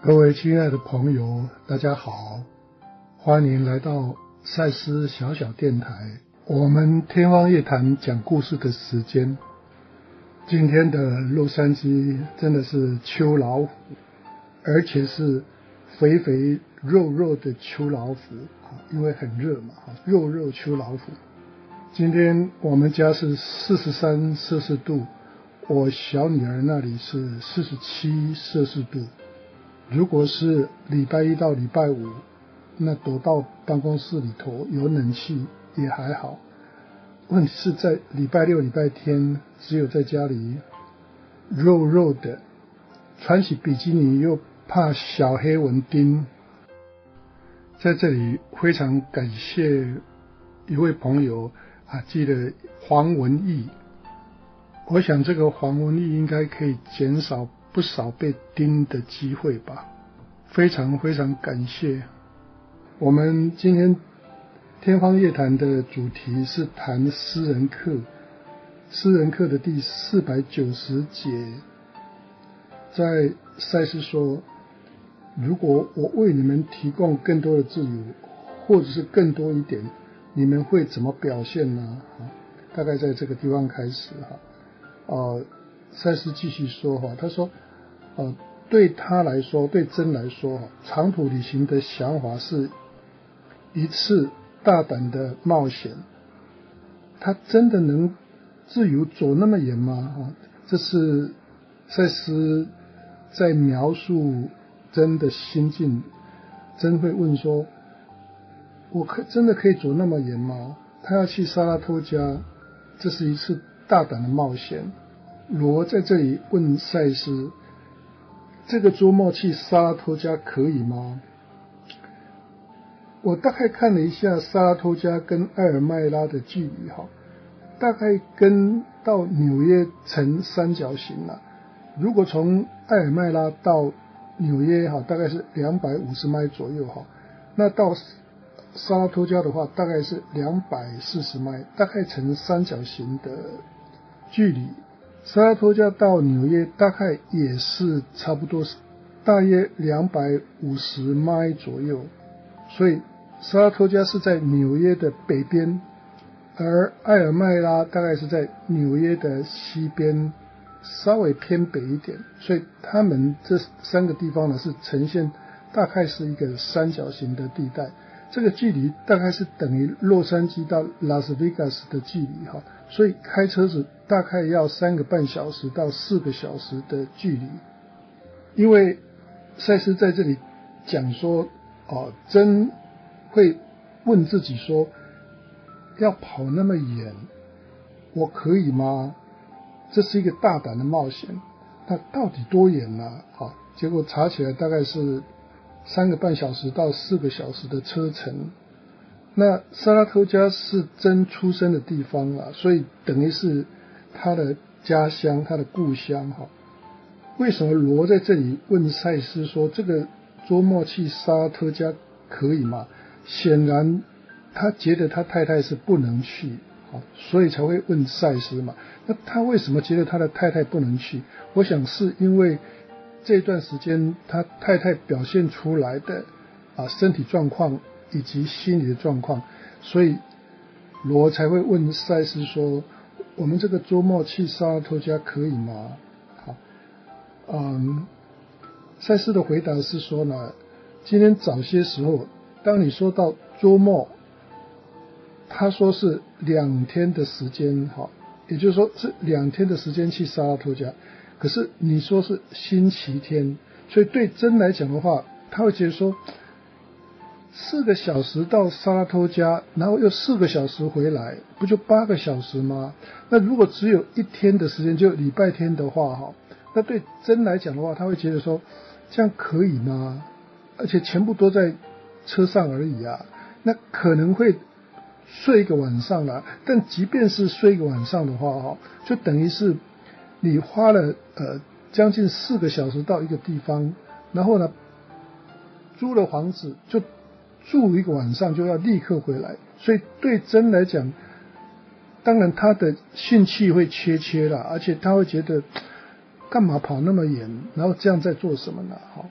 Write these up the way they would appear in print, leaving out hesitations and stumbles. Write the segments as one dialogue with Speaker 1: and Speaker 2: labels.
Speaker 1: 各位亲爱的朋友，大家好，欢迎来到赛斯小小电台，我们天方夜谭讲故事的时间。今天的洛杉矶真的是秋老虎，而且是肥肥肉肉的秋老虎，因为很热嘛，肉肉秋老虎。今天我们家是43摄氏度，我小女儿那里是47摄氏度。如果是礼拜一到礼拜五，那躲到办公室里头有冷气也还好，问题是在礼拜六礼拜天只有在家里肉肉的，穿起比基尼又怕小黑蚊叮。在这里非常感谢一位朋友寄了黄文义，我想这个黄文义应该可以减少不少被叮的机会吧，非常非常感谢。我们今天天方夜谭的主题是谈诗人课，诗人课的第490节，在赛斯说，如果我为你们提供更多的自由，或者是更多一点，你们会怎么表现呢？大概在这个地方开始赛斯继续说他说对他来说，对真来说，长途旅行的想法是一次大胆的冒险。他真的能自由走那么远吗？这是赛斯在描述真的心境，真会问说，我真的可以走那么远吗？他要去沙拉托加，这是一次大胆的冒险。罗在这里问赛斯，这个周末去沙拉托加可以吗？我大概看了一下沙拉托加跟埃尔麦拉的距离，大概跟到纽约呈三角形了。如果从埃尔麦拉到纽约大概是250迈左右，那到沙拉托加的话大概是240迈，大概呈三角形的距离。沙拉托加到纽约大概也是差不多大约250迈左右，所以沙拉托加是在纽约的北边，而埃尔麦拉大概是在纽约的西边，稍微偏北一点，所以他们这三个地方呢是呈现大概是一个三角形的地带。这个距离大概是等于洛杉矶到拉斯维加斯的距离，所以开车子大概要3个半小时到4个小时的距离。因为赛斯在这里讲说真会问自己说，要跑那么远我可以吗？这是一个大胆的冒险，那到底多远呢？结果查起来大概是3个半小时到4个小时的车程。那沙拉托加是真出生的地方所以等于是他的家乡，他的故乡。为什么罗在这里问赛斯说，这个周末去沙拉托加可以吗？显然他觉得他太太是不能去，所以才会问赛斯嘛。那他为什么觉得他的太太不能去？我想是因为这段时间他太太表现出来的身体状况以及心理的状况，所以罗才会问赛斯说，我们这个周末去沙拉托加可以吗？赛斯的回答是说呢，今天早些时候当你说到周末，他说是2天的时间，也就是说是2天的时间去沙拉托加，可是你说是星期天，所以对真来讲的话，他会觉得说4个小时到沙拉托加，然后又4个小时回来，不就8个小时吗？那如果只有1天的时间，就礼拜天的话，那对真来讲的话，他会觉得说这样可以吗？而且全部都在车上而已那可能会睡一个晚上了，但即便是睡一个晚上的话就等于是你花了将近4个小时到一个地方，然后呢租了房子就住一个晚上就要立刻回来，所以对真来讲，当然他的兴趣会缺了，而且他会觉得干嘛跑那么远，然后这样在做什么呢？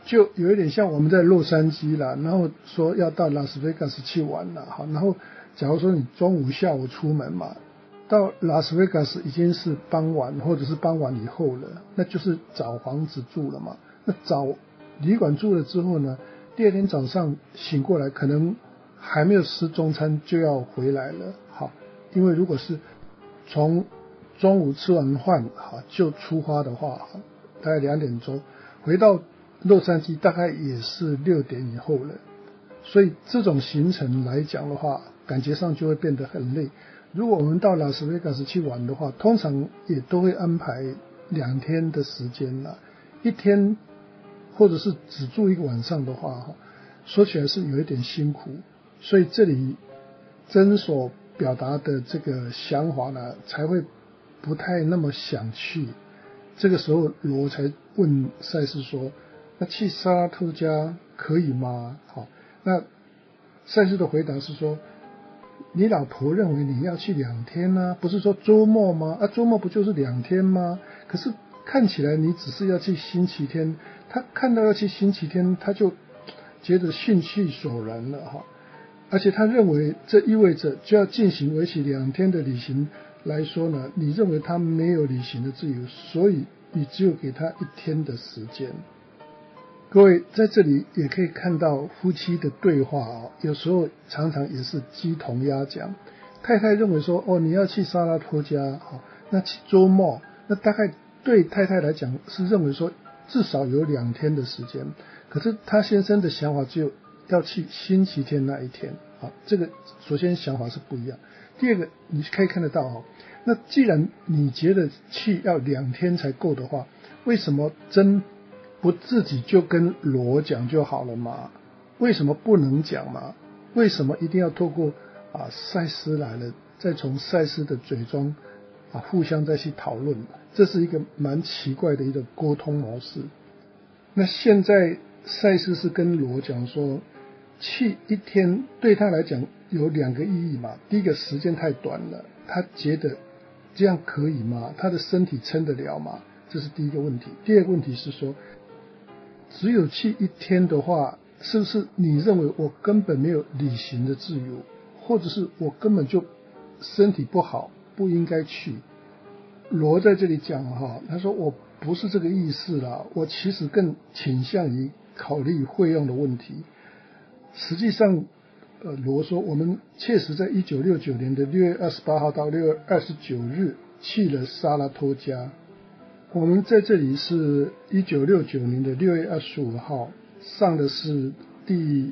Speaker 1: 就有一点像我们在洛杉矶啦，然后说要到拉斯维加斯去玩了，好，然后假如说你中午下午出门嘛，到拉斯维加斯已经是傍晚或者是傍晚以后了，那就是找房子住了嘛。那找旅馆住了之后呢，第二天早上醒过来，可能还没有吃中餐就要回来了。好，因为如果是从中午吃完饭好就出发的话，大概2点钟回到洛杉矶，大概也是6点以后了。所以这种行程来讲的话，感觉上就会变得很累。如果我们到拉斯维加斯去玩的话，通常也都会安排2天的时间啦。1天或者是只住1个晚上的话，说起来是有一点辛苦。所以这里真所表达的这个想法呢，才会不太那么想去。这个时候罗才问赛斯说，那去萨拉托加可以吗？好，那赛斯的回答是说，你老婆认为你要去2天啊，不是说周末吗？周末不就是2天吗？可是看起来你只是要去星期天，他看到要去星期天，他就觉得兴趣索然了哈。而且他认为这意味着就要进行为期2天的旅行来说呢，你认为他没有旅行的自由，所以你只有给他1天的时间。各位在这里也可以看到夫妻的对话有时候常常也是鸡同鸭讲。太太认为说，你要去萨拉托加，那去周末，那大概对太太来讲是认为说至少有2天的时间，可是他先生的想法只有要去星期天那一天。这个首先想法是不一样。第二个，你可以看得到那既然你觉得去要2天才够的话，为什么真不自己就跟罗讲就好了嘛？为什么不能讲嘛？为什么一定要透过赛斯来了，再从赛斯的嘴中互相再去讨论？这是一个蛮奇怪的一个沟通模式。那现在赛斯是跟罗讲说，去1天对他来讲有2个意义嘛。第一个，时间太短了，他觉得这样可以吗？他的身体撑得了吗？这是第一个问题。第二个问题是说，只有去1天的话，是不是你认为我根本没有旅行的自由，或者是我根本就身体不好，不应该去？罗在这里讲他说我不是这个意思啦，我其实更倾向于考虑费用的问题。实际上罗说我们确实在1969年的6月28号到6月29日去了萨拉托加。我们在这里是1969年的6月25号上的是第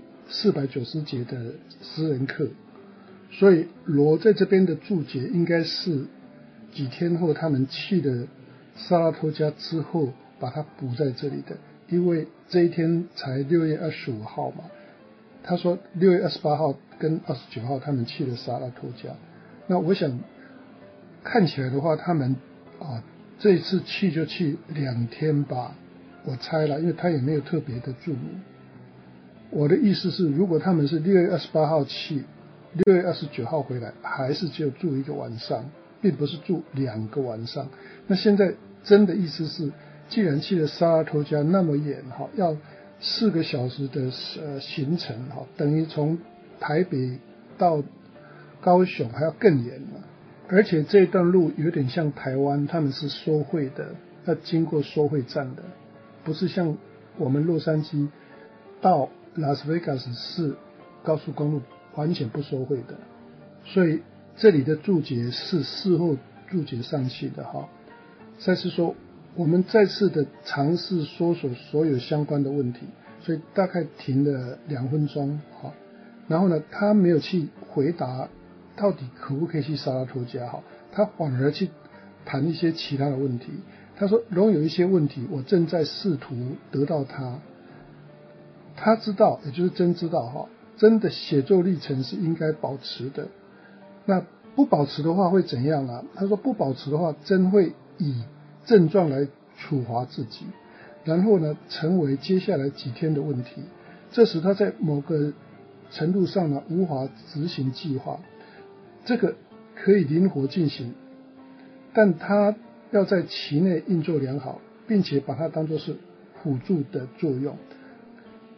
Speaker 1: 490节的私人课，所以罗在这边的注解应该是几天后他们去了萨拉托加之后把它补在这里的，因为这一天才6月25号嘛。他说6月28号跟29号他们去了萨拉托加。那我想看起来的话，他们这一次去就去2天吧，我猜了，因为他也没有特别的注明。我的意思是，如果他们是6月28号去，6月29号回来，还是只有住1个晚上，并不是住2个晚上。那现在真的意思是，既然去了萨拉托加那么远，要4个小时的行程，等于从台北到高雄还要更远了。而且这段路有点像台湾，他们是收费的，要经过收费站的，不是像我们洛杉矶到拉斯维加斯是高速公路完全不收费的。所以这里的注解是事后注解上去的赛斯说我们再次的尝试搜索所有相关的问题，所以大概停了2分钟然后呢，他没有去回答到底可不可以去萨拉托加他反而去谈一些其他的问题。他说仍有一些问题我正在试图得到他知道，也就是真知道真的写作历程是应该保持的。那不保持的话会怎样啊？他说不保持的话，真会以症状来处罚自己，然后呢成为接下来几天的问题。这时他在某个程度上呢无法执行计划，这个可以灵活进行，但他要在其内运作良好，并且把它当作是辅助的作用。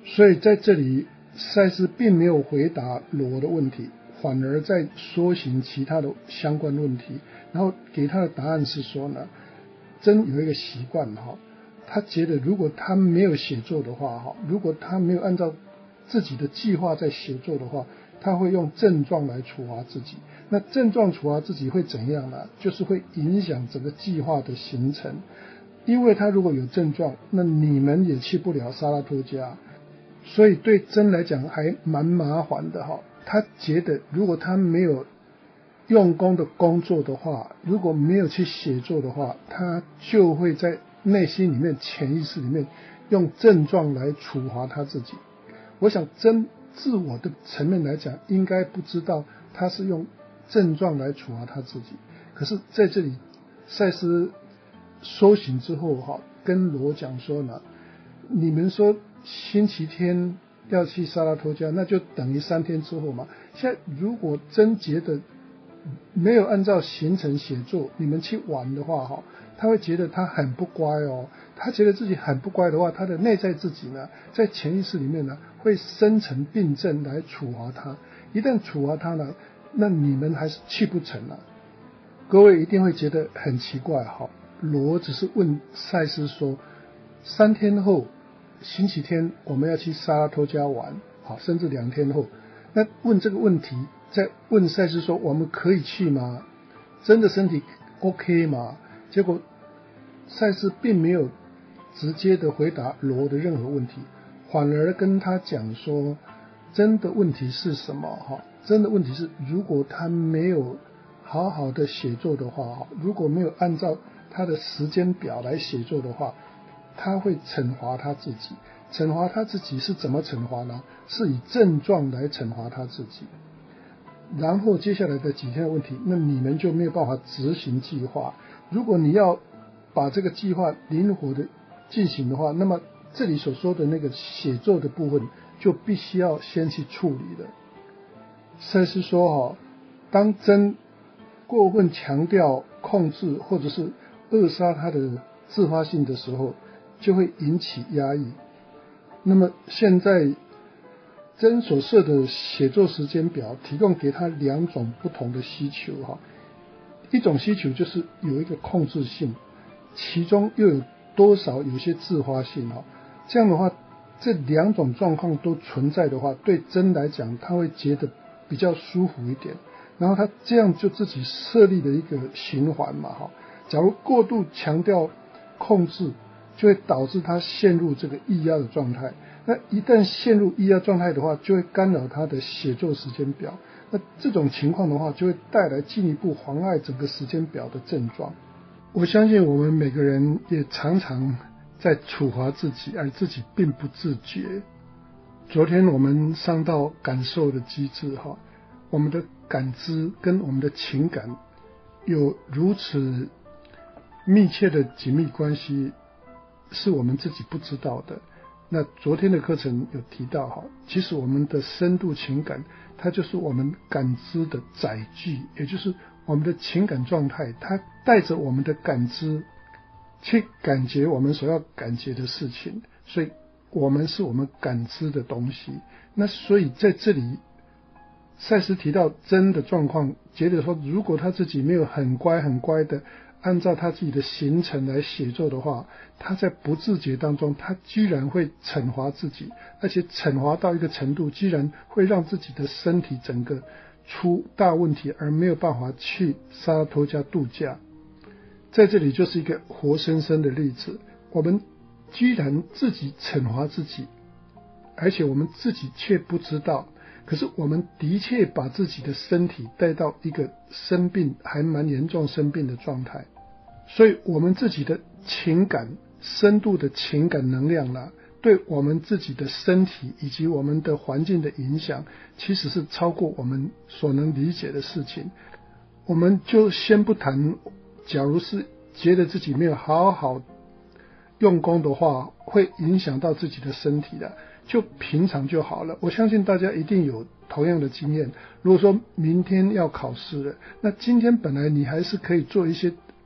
Speaker 1: 所以在这里赛斯并没有回答罗的问题，反而在说行其他的相关问题，然后给他的答案是说呢，真有一个习惯他觉得如果他没有写作的话如果他没有按照自己的计划在写作的话，他会用症状来处罚自己。那症状处罚自己会怎样呢？就是会影响整个计划的形成，因为他如果有症状，那你们也去不了沙拉托加，所以对真来讲还蛮麻烦的他觉得如果他没有用功的工作的话，如果没有去写作的话，他就会在内心里面潜意识里面用症状来处罚他自己。我想真自我的层面来讲，应该不知道他是用症状来处罚他自己。可是在这里赛斯修行之后跟罗讲说呢，你们说星期天要去沙拉托加，那就等于3天之后嘛。现在如果真觉得没有按照行程写作，你们去玩的话他会觉得他很不乖他觉得自己很不乖的话，他的内在自己呢，在潜意识里面呢，会生成病症来处罚他。一旦处罚他呢，那你们还是去不成了。各位一定会觉得很奇怪罗只是问赛斯说，3天后星期天我们要去沙拉托加玩甚至2天后，那问这个问题，再问赛斯说我们可以去吗？真的身体 OK 吗？结果赛斯并没有直接的回答罗的任何问题，反而跟他讲说真的问题是什么真的问题是，如果他没有好好的写作的话，如果没有按照他的时间表来写作的话，他会惩罚他自己。惩罚他自己是怎么惩罚呢？是以症状来惩罚他自己。然后接下来的几天的问题，那你们就没有办法执行计划。如果你要把这个计划灵活的进行的话，那么这里所说的那个写作的部分就必须要先去处理的。赛斯说当真过分强调控制或者是扼杀他的自发性的时候，就会引起压抑。那么现在真所设的写作时间表提供给他2种不同的需求一种需求就是有一个控制性，其中又有多少有些自发性这样的话，这2种状况都存在的话，对真来讲他会觉得比较舒服一点，然后他这样就自己设立了一个循环嘛假如过度强调控制，就会导致他陷入这个抑压的状态。那一旦陷入抑压状态的话，就会干扰他的写作时间表。那这种情况的话，就会带来进一步妨碍整个时间表的症状。我相信我们每个人也常常在处罚自己，而自己并不自觉。昨天我们上到感受的机制我们的感知跟我们的情感有如此密切的紧密关系，是我们自己不知道的。那昨天的课程有提到其实我们的深度情感，它就是我们感知的载具，也就是我们的情感状态，它带着我们的感知去感觉我们所要感觉的事情，所以我们是我们感知的东西。那所以在这里赛斯提到真的状况，觉得说如果他自己没有很乖的按照他自己的行程来写作的话，他在不自觉当中，他居然会惩罚自己，而且惩罚到一个程度，居然会让自己的身体整个出大问题，而没有办法去沙拉托加度假。在这里就是一个活生生的例子，我们居然自己惩罚自己，而且我们自己却不知道。可是我们的确把自己的身体带到一个生病，还蛮严重生病的状态。所以我们自己的情感，深度的情感能量对我们自己的身体以及我们的环境的影响，其实是超过我们所能理解的事情。我们就先不谈，假如是觉得自己没有好好用功的话，会影响到自己的身体的，就平常就好了。我相信大家一定有同样的经验。如果说明天要考试了，那今天本来你还是可以做一些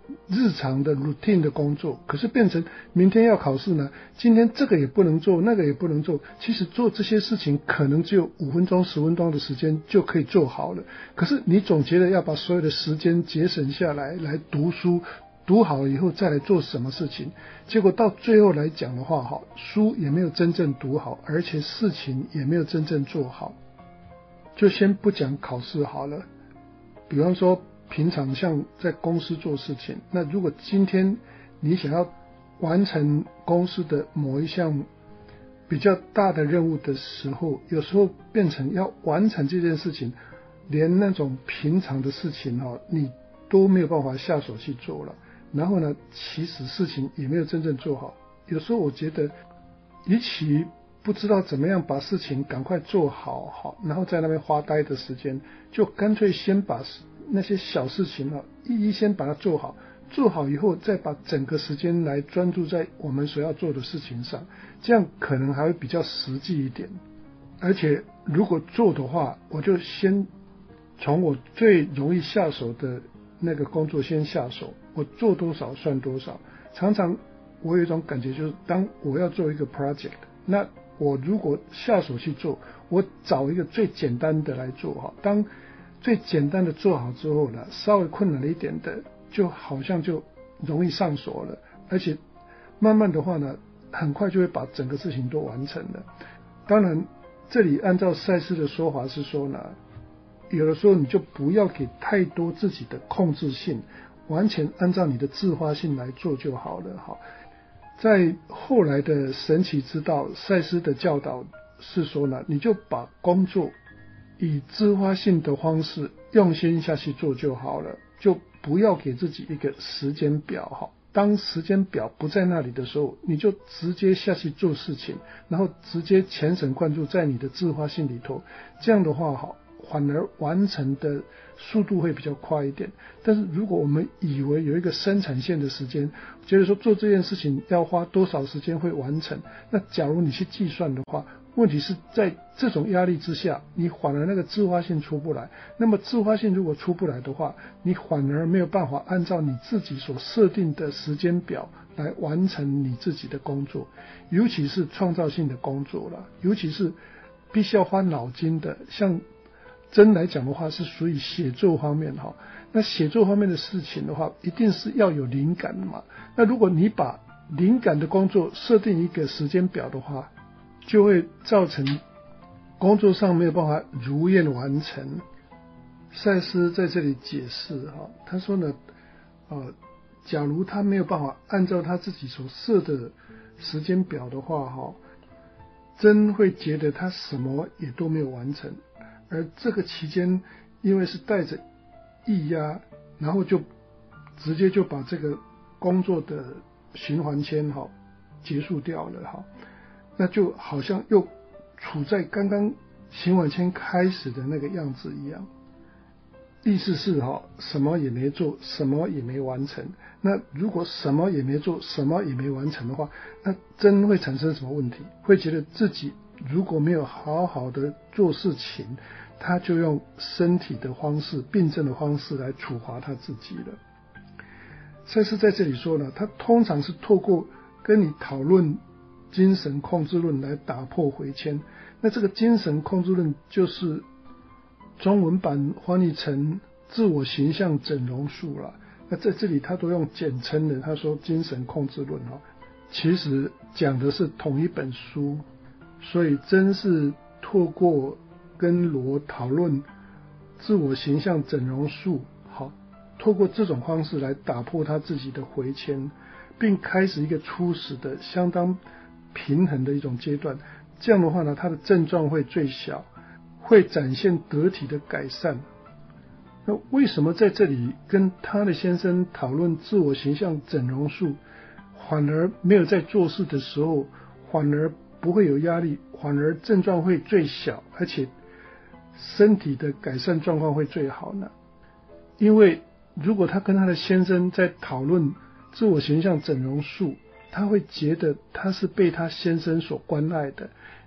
Speaker 1: 日常的 routine 的工作，可是变成明天要考试呢，今天这个也不能做，那个也不能做。其实做这些事情可能只有5分钟、10分钟的时间就可以做好了，可是你总觉得要把所有的时间节省下来读书，读好了以后再来做什么事情，结果到最后来讲的话，书也没有真正读好，而且事情也没有真正做好。就先不讲考试好了，比方说平常像在公司做事情，那如果今天你想要完成公司的某一项比较大的任务的时候，有时候变成要完成这件事情，连那种平常的事情你都没有办法下手去做了，然后呢，其实事情也没有真正做好。有时候我觉得与其不知道怎么样把事情赶快做好，然后在那边发呆的时间，就干脆先把那些小事情一一先把它做好，做好以后再把整个时间来专注在我们所要做的事情上，这样可能还会比较实际一点。而且如果做的话，我就先从我最容易下手的那个工作先下手，我做多少算多少。常常我有一种感觉，就是当我要做一个 project， 那我如果下手去做，我找一个最简单的来做，当最简单的做好之后呢，稍微困难了一点的就好像就容易上手了，而且慢慢的话呢，很快就会把整个事情都完成了。当然这里按照赛斯的说法是说呢，有的时候你就不要给太多自己的控制性，完全按照你的自发性来做就好了。在后来的神奇之道，赛斯的教导是说呢，你就把工作以自发性的方式用心下去做就好了，就不要给自己一个时间表。当时间表不在那里的时候，你就直接下去做事情，然后直接全神贯注在你的自发性里头，这样的话反而完成的速度会比较快一点。但是如果我们以为有一个生产线的时间，觉得说做这件事情要花多少时间会完成，那假如你去计算的话，问题是在这种压力之下，你反而那个自发性出不来。那么自发性如果出不来的话，你反而没有办法按照你自己所设定的时间表来完成你自己的工作，尤其是创造性的工作了，尤其是必须要花脑筋的，像真来讲的话是属于写作方面。那写作方面的事情的话，一定是要有灵感的嘛。那如果你把灵感的工作设定一个时间表的话，就会造成工作上没有办法如愿完成。赛斯在这里解释他说呢，假如他没有办法按照他自己所设的时间表的话，真会觉得他什么也都没有完成。而这个期间因为是带着抑压，然后就直接就把这个工作的循环圈结束掉了，那就好像又处在刚刚循环圈开始的那个样子一样。意思是什么也没做，什么也没完成。那如果什么也没做，什么也没完成的话，那真会产生什么问题？会觉得自己如果没有好好的做事情，他就用身体的方式、病症的方式来处罚他自己了。赛斯在这里说呢，他通常是透过跟你讨论精神控制论来打破回圈。那这个精神控制论就是中文版翻译成自我形象整容术了。那在这里他都用简称的，他说精神控制论其实讲的是同一本书。所以真是透过跟罗讨论自我形象整容术，透过这种方式来打破他自己的回圈，并开始一个初始的相当平衡的一种阶段。这样的话呢，他的症状会最小，会展现得体的改善。那为什么在这里跟他的先生讨论自我形象整容术，反而没有在做事的时候反而不会有压力，反而症状会最小，而且身体的改善状况会最好呢？因为如果他跟他的先生在讨论自我形象整容术，他会觉得他是被他先生所关爱的，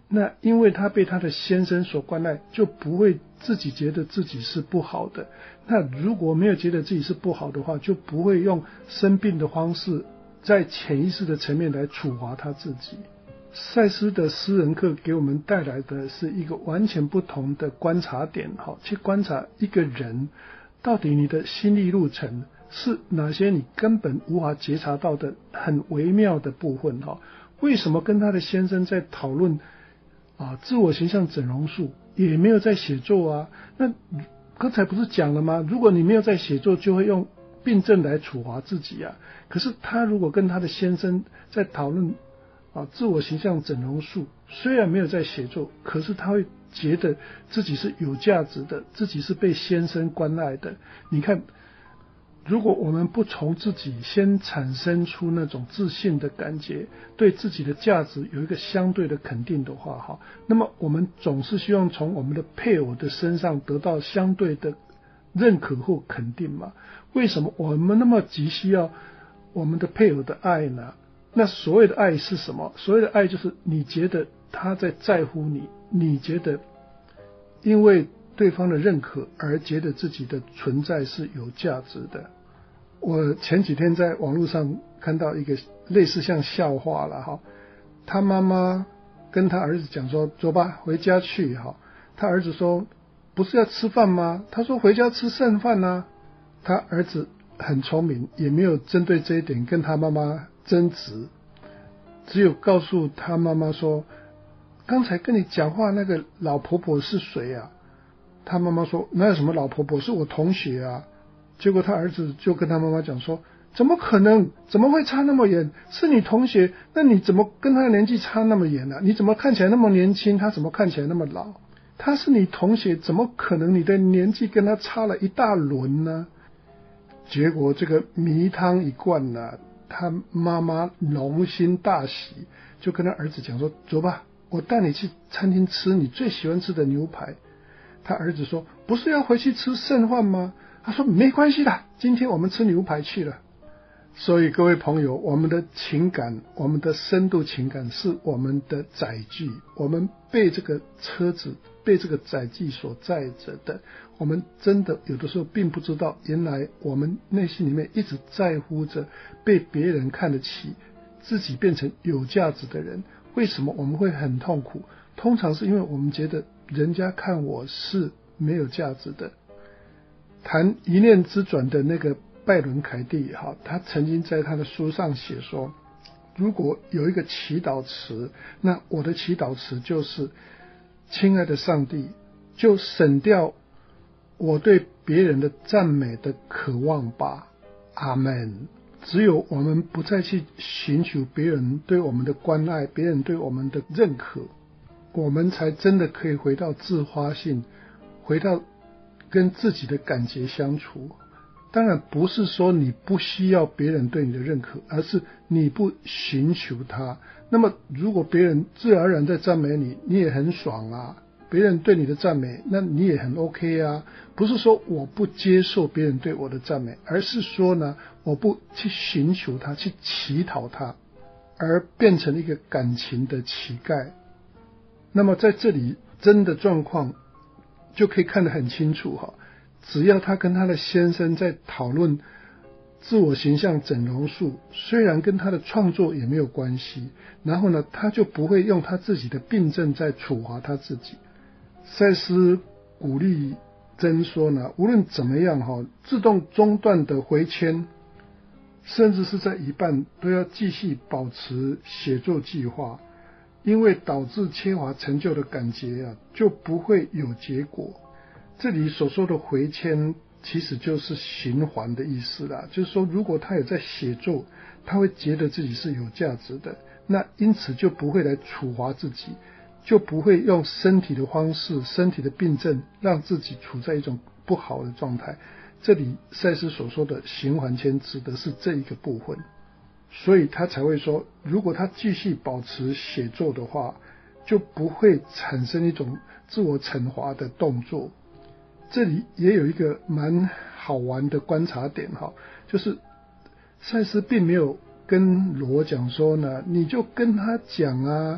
Speaker 1: 那因为他被他的先生所关爱，就不会自己觉得自己是不好的。那如果没有觉得自己是不好的话，就不会用生病的方式在潜意识的层面来处罚他自己。赛斯的私人课给我们带来的是一个完全不同的观察点，去观察一个人到底你的心理路程是哪些你根本无法觉察到的很微妙的部分。为什么跟他的先生在讨论自我形象整容术，也没有在写作啊？那刚才不是讲了吗？如果你没有在写作，就会用病症来处罚自己啊。可是他如果跟他的先生在讨论自我形象整容术，虽然没有在写作，可是他会觉得自己是有价值的，自己是被先生关爱的。你看，如果我们不从自己先产生出那种自信的感觉，对自己的价值有一个相对的肯定的话，那么我们总是希望从我们的配偶的身上得到相对的认可或肯定嘛？为什么我们那么急需要我们的配偶的爱呢？那所谓的爱是什么？所谓的爱就是你觉得他在乎你，你觉得因为对方的认可而觉得自己的存在是有价值的。我前几天在网络上看到一个类似像笑话了他妈妈跟他儿子讲说，走吧，回家去他儿子说，不是要吃饭吗？他说回家吃剩饭啊。他儿子很聪明，也没有针对这一点跟他妈妈争执，只有告诉他妈妈说，刚才跟你讲话那个老婆婆是谁啊？他妈妈说，哪有什么老婆婆，是我同学啊。结果他儿子就跟他妈妈讲说，怎么可能，怎么会差那么远？是你同学，那你怎么跟他的年纪差那么远啊？你怎么看起来那么年轻，他怎么看起来那么老？他是你同学，怎么可能你的年纪跟他差了一大轮呢？结果这个迷汤一灌了，他妈妈龙心大喜，就跟他儿子讲说，走吧，我带你去餐厅吃你最喜欢吃的牛排。他儿子说，不是要回去吃剩饭吗？他说，没关系的，今天我们吃牛排去了。所以各位朋友，我们的情感，我们的深度情感是我们的载具，我们被这个车子，被这个载具所载着的。我们真的有的时候并不知道，原来我们内心里面一直在乎着被别人看得起，自己变成有价值的人。为什么我们会很痛苦？通常是因为我们觉得人家看我是没有价值的。谈一念之转的那个拜伦凯蒂他曾经在他的书上写说，如果有一个祈祷词，那我的祈祷词就是亲爱的上帝，就省掉我对别人的赞美的渴望吧，阿们。只有我们不再去寻求别人对我们的关爱，别人对我们的认可，我们才真的可以回到自发性，回到跟自己的感觉相处。当然不是说你不需要别人对你的认可，而是你不寻求他。那么如果别人自然而然在赞美你，你也很爽啊，别人对你的赞美，那你也很 OK 啊。不是说我不接受别人对我的赞美，而是说呢，我不去寻求他，去乞讨他，而变成一个感情的乞丐。那么在这里真的状况就可以看得很清楚只要他跟他的先生在讨论自我形象整容术，虽然跟他的创作也没有关系，然后呢，他就不会用他自己的病症在处罚他自己。赛斯鼓励真说呢，无论怎么样自动中断的回签，甚至是在一半，都要继续保持写作计划，因为导致缺乏成就的感觉就不会有结果。这里所说的回签其实就是循环的意思啦，就是说如果他有在写作，他会觉得自己是有价值的，那因此就不会来处罚自己，就不会用身体的方式，身体的病症让自己处在一种不好的状态。这里赛斯所说的循环签指的是这一个部分，所以他才会说，如果他继续保持写作的话，就不会产生一种自我惩罚的动作。这里也有一个蛮好玩的观察点就是赛斯并没有跟罗讲说呢，你就跟他讲啊，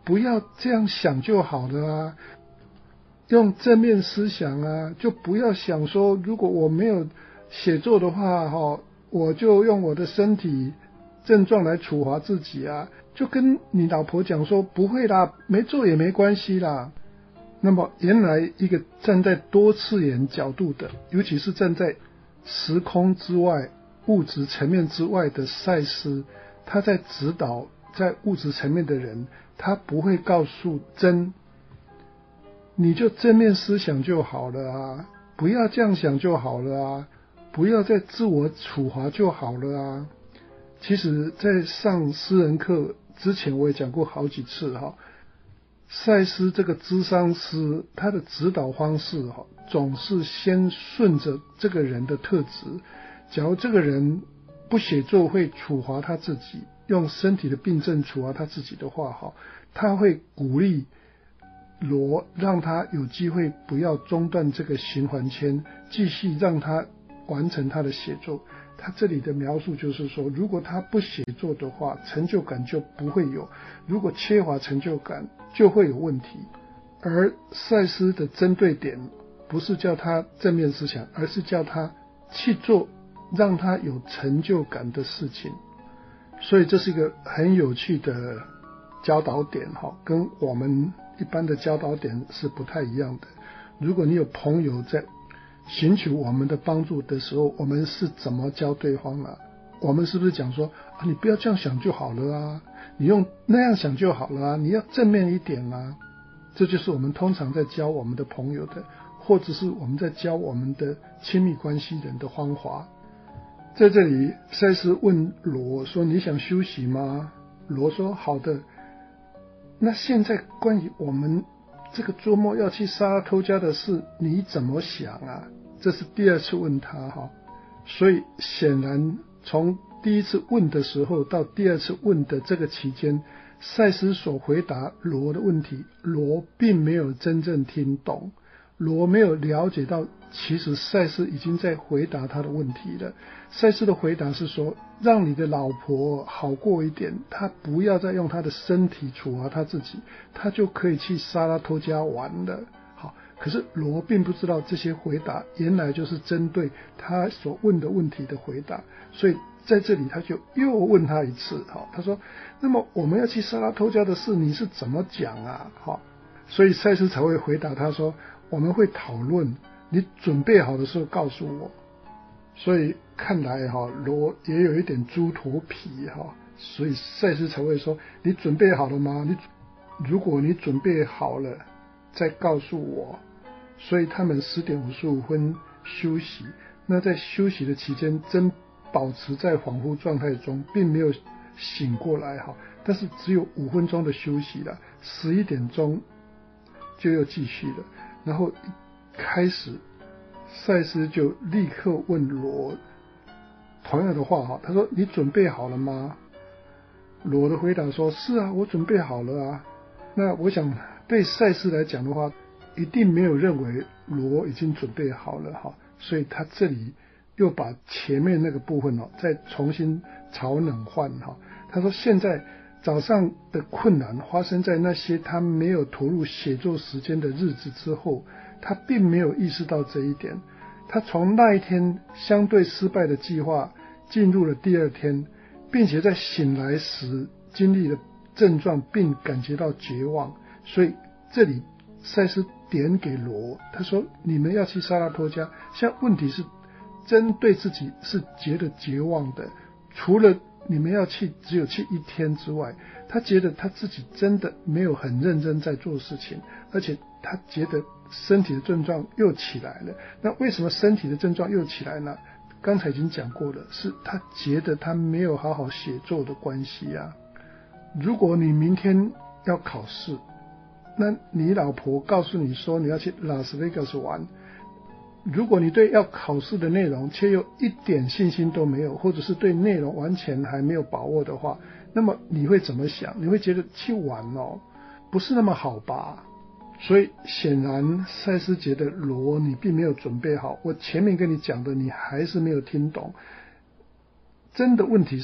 Speaker 1: 不要这样想就好了啊，用正面思想啊，就不要想说如果我没有写作的话我就用我的身体症状来处罚自己啊，就跟你老婆讲说不会啦，没做也没关系啦。那么原来一个站在多次元角度的，尤其是站在时空之外物质层面之外的赛斯，他在指导在物质层面的人，他不会告诉真，你就正面思想就好了啊，不要这样想就好了啊，不要再自我处罚就好了啊。其实在上私人课之前我也讲过好几次赛斯这个咨商师他的指导方式总是先顺着这个人的特质，假如这个人不写作会处罚他自己，用身体的病症处罚他自己的话他会鼓励罗让他有机会不要中断这个循环圈，继续让他完成他的写作。他这里的描述就是说，如果他不写作的话，成就感就不会有，如果缺乏成就感就会有问题。而赛斯的针对点不是叫他正面思想，而是叫他去做让他有成就感的事情。所以这是一个很有趣的教导点跟我们一般的教导点是不太一样的。如果你有朋友在寻求我们的帮助的时候，我们是怎么教对方啊？我们是不是讲说你不要这样想就好了啊，你用那样想就好了啊，你要正面一点啊。这就是我们通常在教我们的朋友的，或者是我们在教我们的亲密关系人的方法。在这里赛斯问罗说，你想休息吗？罗说好的。那现在关于我们这个周末要去沙拉托加的事你怎么想啊？这是第二次问他所以显然从第一次问的时候到第二次问的这个期间，赛斯所回答罗的问题，罗并没有真正听懂，罗没有了解到其实赛斯已经在回答他的问题了。赛斯的回答是说，让你的老婆好过一点，她不要再用她的身体处罚她自己，她就可以去沙拉托加玩了。好，可是罗并不知道这些回答原来就是针对他所问的问题的回答，所以在这里他就又问他一次他说，那么我们要去沙拉托加的事你是怎么讲啊？所以赛斯才会回答他说，我们会讨论，你准备好的时候告诉我。所以看来罗也有一点猪头皮所以赛斯才会说，你准备好了吗？如果你准备好了再告诉我。所以他们10点55分休息，那在休息的期间真保持在恍惚状态中，并没有醒过来但是只有5分钟的休息了，11点钟就又继续了。然后开始赛斯就立刻问罗同样的话他说，你准备好了吗？罗的回答说，是啊，我准备好了啊。那我想对赛斯来讲的话，一定没有认为罗已经准备好了所以他这里又把前面那个部分再重新炒冷饭他说，现在早上的困难发生在那些他没有投入写作时间的日子之后，他并没有意识到这一点。他从那一天相对失败的计划进入了第二天，并且在醒来时经历了症状并感觉到绝望。所以这里赛斯点给罗，他说，你们要去沙拉托加，现在问题是针对自己是觉得绝望的，除了你们要去只有去1天之外，他觉得他自己真的没有很认真在做事情，而且他觉得身体的症状又起来了。那为什么身体的症状又起来呢？刚才已经讲过了，是他觉得他没有好好写作的关系啊。如果你明天要考试，那你老婆告诉你说你要去拉斯维加斯玩，如果你对要考试的内容却又一点信心都没有，或者是对内容完全还没有把握的话，那么你会怎么想？你会觉得去玩不是那么好吧？所以显然赛斯觉得罗你并没有准备好，我前面跟你讲的你还是没有听懂。真的问题是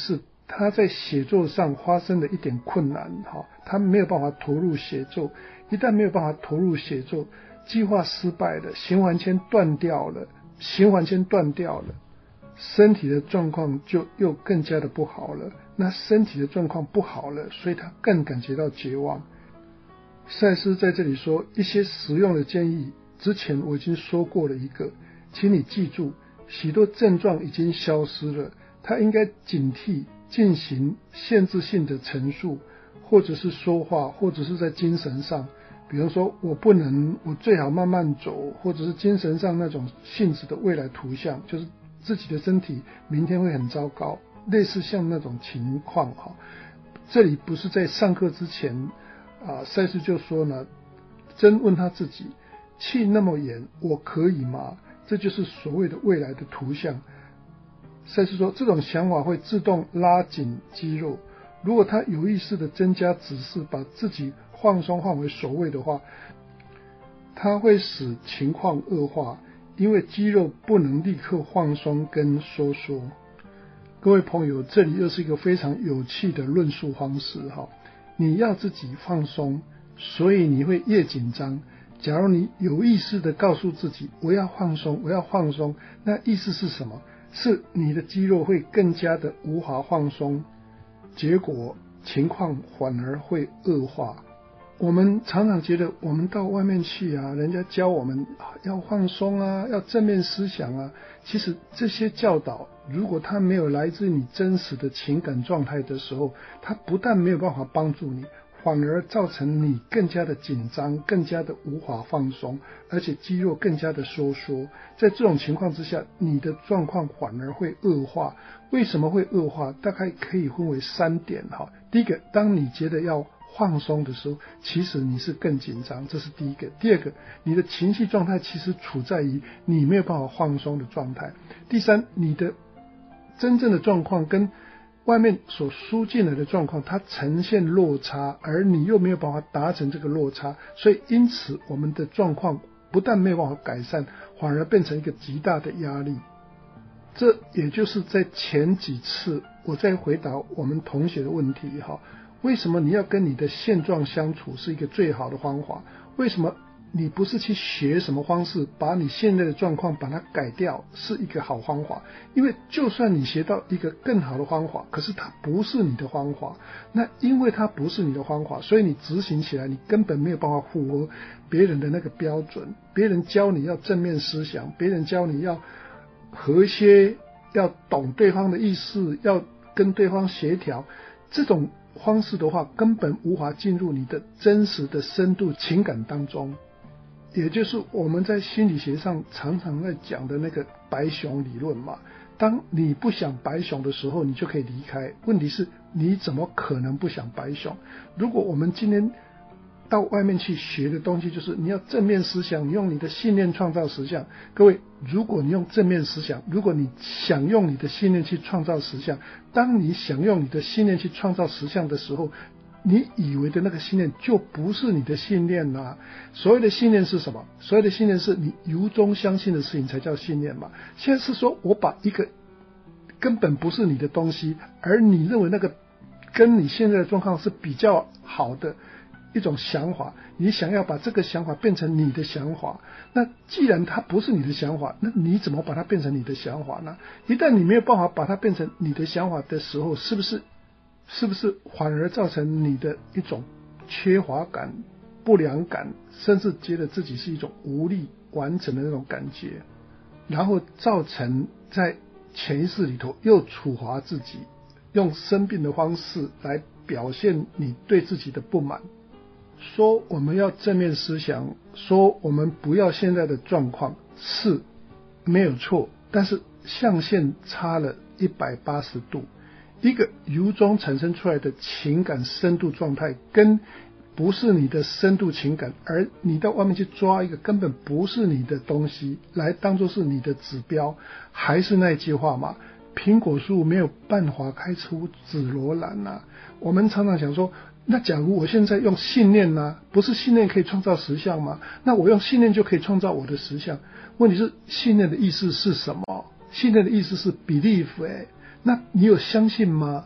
Speaker 1: 他在写作上发生了一点困难，他没有办法投入写作，一旦没有办法投入写作，计划失败了，循环线断掉了，身体的状况就又更加的不好了。那身体的状况不好了，所以他更感觉到绝望。赛斯在这里说一些实用的建议，之前我已经说过了一个，请你记住，许多症状已经消失了，他应该警惕进行限制性的陈述，或者是说话，或者是在精神上，比如说我最好慢慢走，或者是精神上那种性质的未来图像，就是自己的身体明天会很糟糕，类似像那种情况。这里不是在上课之前赛斯就说呢，真问他自己，气那么严，我可以吗？这就是所谓的未来的图像。赛斯说这种想法会自动拉紧肌肉，如果他有意识的增加指示，把自己放松换为守卫的话，它会使情况恶化，因为肌肉不能立刻放松跟收缩。各位朋友，这里又是一个非常有趣的论述方式。你要自己放松，所以你会越紧张。假如你有意识的告诉自己我要放松，那意思是什么？是你的肌肉会更加的无法放松，结果情况反而会恶化。我们常常觉得我们到外面去人家教我们要放松要正面思想其实这些教导如果它没有来自你真实的情感状态的时候，它不但没有办法帮助你，反而造成你更加的紧张，更加的无法放松，而且肌肉更加的收缩。在这种情况之下，你的状况反而会恶化。为什么会恶化？大概可以分为3点。第一个，当你觉得要放松的时候，其实你是更紧张，这是第一个。第二个，你的情绪状态其实处在于你没有办法放松的状态。第三，你的真正的状况跟外面所输进来的状况它呈现落差，而你又没有办法达成这个落差，所以因此我们的状况不但没有办法改善，反而变成一个极大的压力。这也就是在前几次我在回答我们同学的问题为什么你要跟你的现状相处是一个最好的方法？为什么你不是去学什么方式把你现在的状况把它改掉是一个好方法？因为就算你学到一个更好的方法，可是它不是你的方法，那因为它不是你的方法，所以你执行起来你根本没有办法符合别人的那个标准。别人教你要正面思想，别人教你要和谐，要懂对方的意思，要跟对方协调，这种方式的话根本无法进入你的真实的深度情感当中。也就是我们在心理学上常常在讲的那个白熊理论嘛。当你不想白熊的时候，你就可以离开。问题是你怎么可能不想白熊？如果我们今天到外面去学的东西就是你要正面思想，你用你的信念创造实相。各位，如果你用正面思想，如果你想用你的信念去创造实相，当你想用你的信念去创造实相的时候，你以为的那个信念就不是你的信念啦。所谓的信念是什么？所谓的信念是你由衷相信的事情才叫信念嘛。现在是说我把一个根本不是你的东西，而你认为那个跟你现在的状况是比较好的一种想法，你想要把这个想法变成你的想法，那既然它不是你的想法，那你怎么把它变成你的想法呢？一旦你没有办法把它变成你的想法的时候，是不是反而造成你的一种缺乏感、不良感，甚至觉得自己是一种无力完成的那种感觉，然后造成在潜意识里头又处罚自己，用生病的方式来表现你对自己的不满。说我们要正面思想，说我们不要现在的状况是没有错，但是象限差了180度。一个由衷产生出来的情感深度状态，跟不是你的深度情感，而你到外面去抓一个根本不是你的东西来当作是你的指标，还是那句话嘛，苹果树没有办法开出紫罗兰啊。我们常常想说，那假如我现在用信念啊，不是信念可以创造实相吗？那我用信念就可以创造我的实相。问题是信念的意思是什么？信念的意思是 belief 那你有相信吗？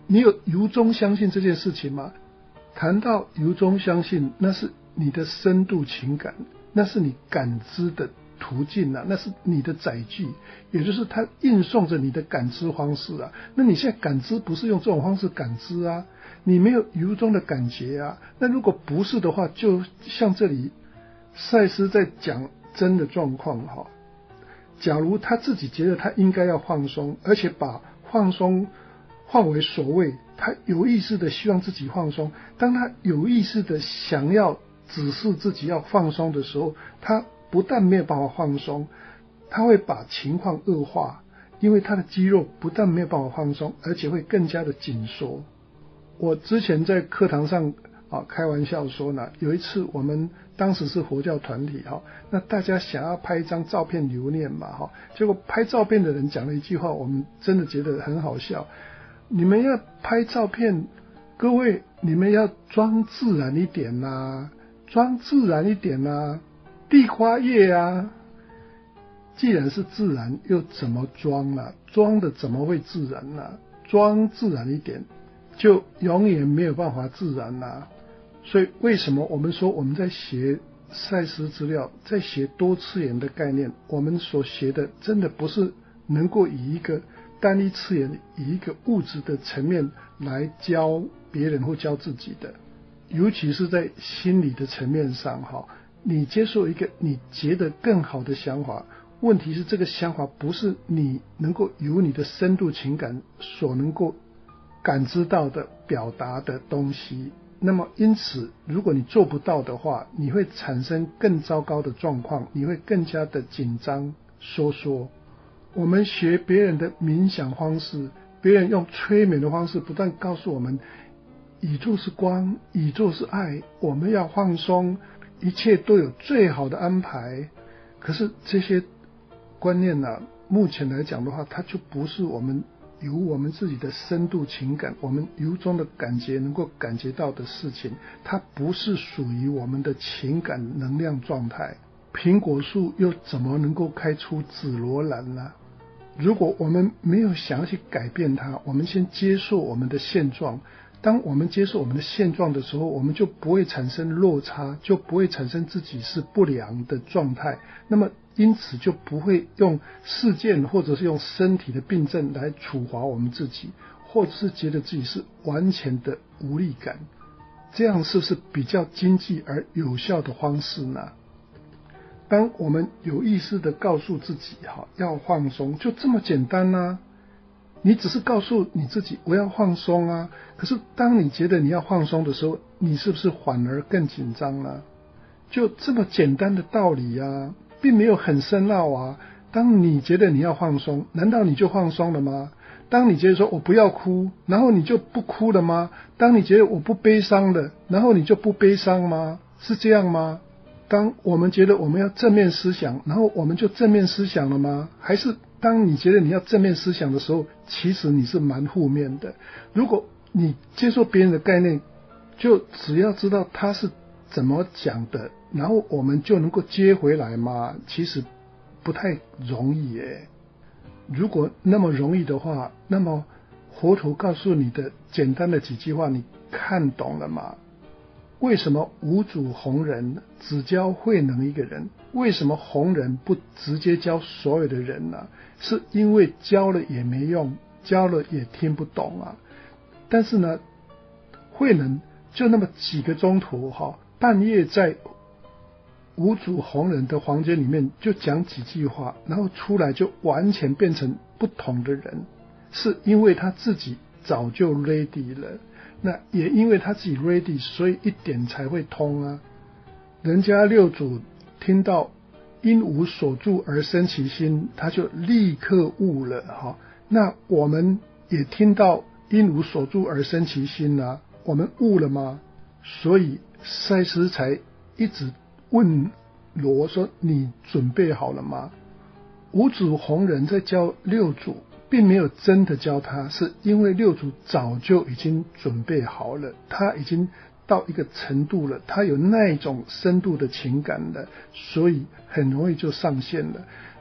Speaker 1: 你有由衷相信这件事情吗？谈到由衷相信，那是你的深度情感，那是你感知的途径啊，那是你的载具，也就是它运送着你的感知方式啊。那你现在感知不是用这种方式感知啊，你没有由衷的感觉啊。那如果不是的话，就像这里赛斯在讲真的状况哈。假如他自己觉得他应该要放松，而且把放松换为所谓他有意识的希望自己放松，当他有意识的想要指示自己要放松的时候，他不但没有办法放松，他会把情况恶化，因为他的肌肉不但没有办法放松，而且会更加的紧缩。我之前在课堂上开玩笑说呢，有一次我们当时是佛教团体那大家想要拍一张照片留念嘛结果拍照片的人讲了一句话，我们真的觉得很好笑。你们要拍照片，各位你们要装自然一点啊，装自然一点啊，地花叶啊，既然是自然又怎么装啊？装的怎么会自然啊？装自然一点就永远没有办法自然啊。所以为什么我们说我们在学赛斯资料，在学多次元的概念，我们所学的真的不是能够以一个单一次元，以一个物质的层面来教别人或教自己的，尤其是在心理的层面上你接受一个你觉得更好的想法，问题是这个想法不是你能够由你的深度情感所能够感知到的表达的东西，那么因此如果你做不到的话，你会产生更糟糕的状况，你会更加的紧张收缩。我们学别人的冥想方式，别人用催眠的方式不断告诉我们宇宙是光，宇宙是爱，我们要放松，一切都有最好的安排。可是这些观念目前来讲的话，它就不是我们由我们自己的深度情感，我们由衷的感觉能够感觉到的事情，它不是属于我们的情感能量状态。苹果树又怎么能够开出紫罗兰呢？如果我们没有想要去改变它，我们先接受我们的现状，当我们接受我们的现状的时候，我们就不会产生落差，就不会产生自己是不良的状态，那么因此就不会用事件或者是用身体的病症来处罚我们自己，或者是觉得自己是完全的无力感。这样是不是比较经济而有效的方式呢？当我们有意识的告诉自己要放松，就这么简单啊。你只是告诉你自己我要放松啊，可是当你觉得你要放松的时候，你是不是反而更紧张了？就这么简单的道理啊，并没有很深奥啊。当你觉得你要放松，难道你就放松了吗？当你觉得说我不要哭，然后你就不哭了吗？当你觉得我不悲伤了，然后你就不悲伤吗？是这样吗？当我们觉得我们要正面思想，然后我们就正面思想了吗？还是当你觉得你要正面思想的时候，其实你是蛮负面的？如果你接受别人的概念，就只要知道他是怎么讲的，然后我们就能够接回来吗？其实不太容易耶。如果那么容易的话，那么佛陀告诉你的简单的几句话，你看懂了吗？为什么五祖弘忍只教慧能一个人？为什么弘忍不直接教所有的人呢？是因为教了也没用，教了也听不懂啊。但是呢，慧能就那么几个钟头半夜在五祖弘忍的房间里面就讲几句话，然后出来就完全变成不同的人，是因为他自己早就 ready 了。那也因为他自己 ready， 所以一点才会通啊。人家六祖听到因无所住而生其心，他就立刻悟了那我们也听到因无所住而生其心啊，我们悟了吗？所以赛斯才一直问罗说，你准备好了吗？五祖弘忍在教六祖，并没有真的教他，是因为六祖早就已经准备好了，他已经到一个程度了，他有那种深度的情感了，所以很容易就上线了。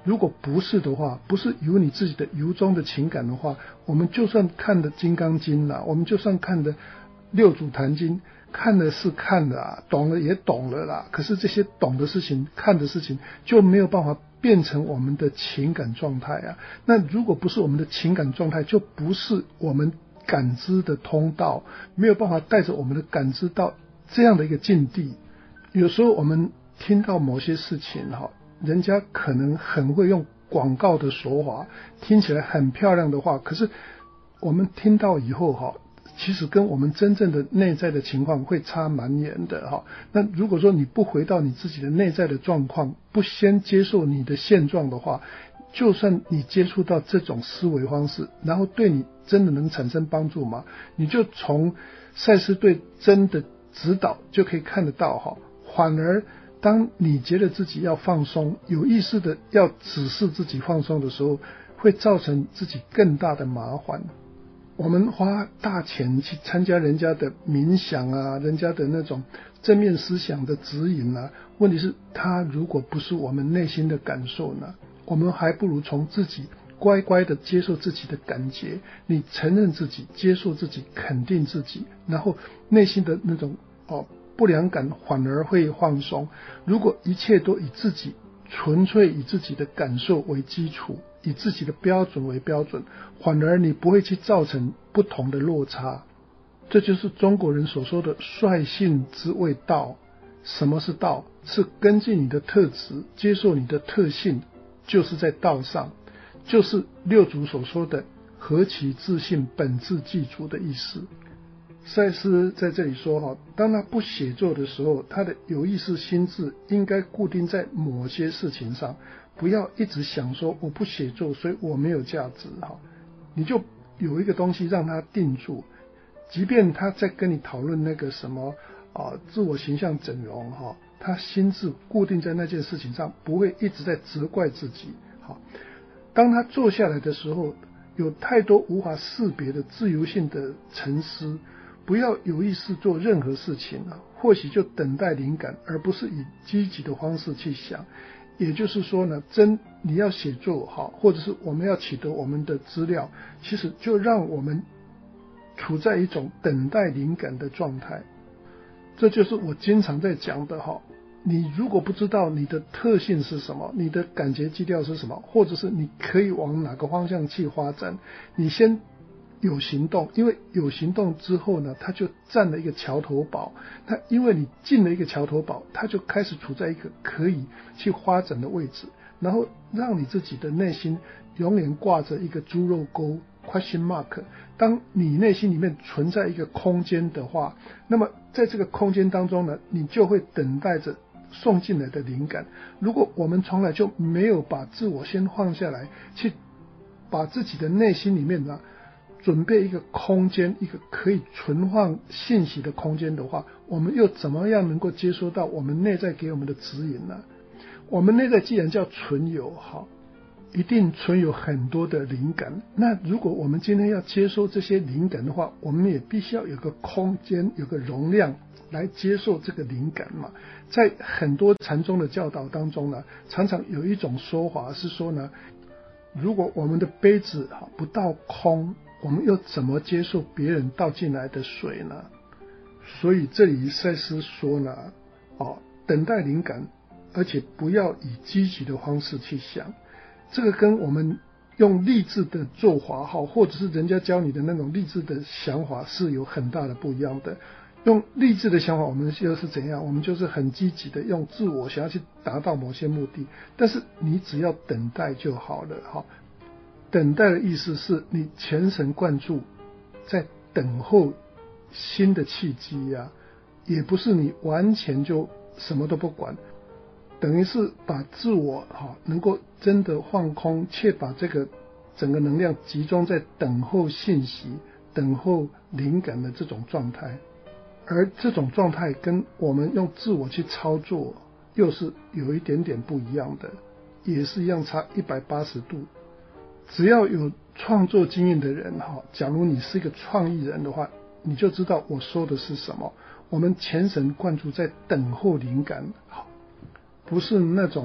Speaker 1: 如果不是的话，不是有你自己的由衷的情感的话，我们就算看的《金刚经》啦，我们就算看的《六祖坛经》，看的是看的啊，懂了也懂了啦，可是这些懂的事情、看的事情就没有办法变成我们的情感状态啊。那如果不是我们的情感状态，就不是我们感知的通道，没有办法带着我们的感知到这样的一个境地。有时候我们听到某些事情人家可能很会用广告的手法，听起来很漂亮的话，可是我们听到以后其实跟我们真正的内在的情况会差蛮远的那如果说你不回到你自己的内在的状况，不先接受你的现状的话，就算你接触到这种思维方式，然后对你真的能产生帮助吗？你就从赛斯对真的指导就可以看得到反而当你觉得自己要放松，有意识的要指示自己放松的时候，会造成自己更大的麻烦。我们花大钱去参加人家的冥想啊，人家的那种正面思想的指引啊，问题是它如果不是我们内心的感受呢，我们还不如从自己乖乖的接受自己的感觉，你承认自己，接受自己，肯定自己，然后内心的那种不良感反而会放松。如果一切都以自己纯粹以自己的感受为基础，以自己的标准为标准，反而你不会去造成不同的落差。这就是中国人所说的率性之谓道。什么是道？是根据你的特质，接受你的特性，就是在道上，就是六祖所说的何其自信，本自具足的意思。赛斯在这里说当他不写作的时候，他的有意识心智应该固定在某些事情上，不要一直想说我不写作所以我没有价值你就有一个东西让他定住，即便他在跟你讨论那个什么自我形象整容他心智固定在那件事情上，不会一直在责怪自己当他坐下来的时候，有太多无法识别的自由性的沉思，不要有意识做任何事情或许就等待灵感，而不是以积极的方式去想。也就是说呢，你要写作或者是我们要取得我们的资料，其实就让我们处在一种等待灵感的状态。这就是我经常在讲的你如果不知道你的特性是什么，你的感觉基调是什么，或者是你可以往哪个方向去发展，你先有行动，因为有行动之后呢，它就占了一个桥头堡。它因为你进了一个桥头堡，它就开始处在一个可以去发展的位置，然后让你自己的内心永远挂着一个猪肉钩 question mark。 当你内心里面存在一个空间的话，那么在这个空间当中呢，你就会等待着送进来的灵感。如果我们从来就没有把自我先放下来，去把自己的内心里面准备一个空间，一个可以存放信息的空间的话，我们又怎么样能够接收到我们内在给我们的指引呢？我们内在既然叫存有一定存有很多的灵感。那如果我们今天要接收这些灵感的话，我们也必须要有个空间，有个容量来接受这个灵感嘛。在很多禅宗的教导当中呢，常常有一种说法是说呢，如果我们的杯子不倒空，我们又怎么接受别人倒进来的水呢？所以这里赛斯说呢等待灵感，而且不要以积极的方式去想。这个跟我们用励志的做法或者是人家教你的那种励志的想法是有很大的不一样的。用励志的想法，我们就是怎样？我们就是很积极的用自我想要去达到某些目的，但是你只要等待就好了等待的意思是你全神贯注在等候新的契机也不是你完全就什么都不管，等于是把自我能够真的放空，且把这个整个能量集中在等候信息、等候灵感的这种状态。而这种状态跟我们用自我去操作又是有一点点不一样的，也是一样差180度。只要有创作经验的人假如你是一个创意人的话，你就知道我说的是什么。我们全神贯注在等候灵感，不是那种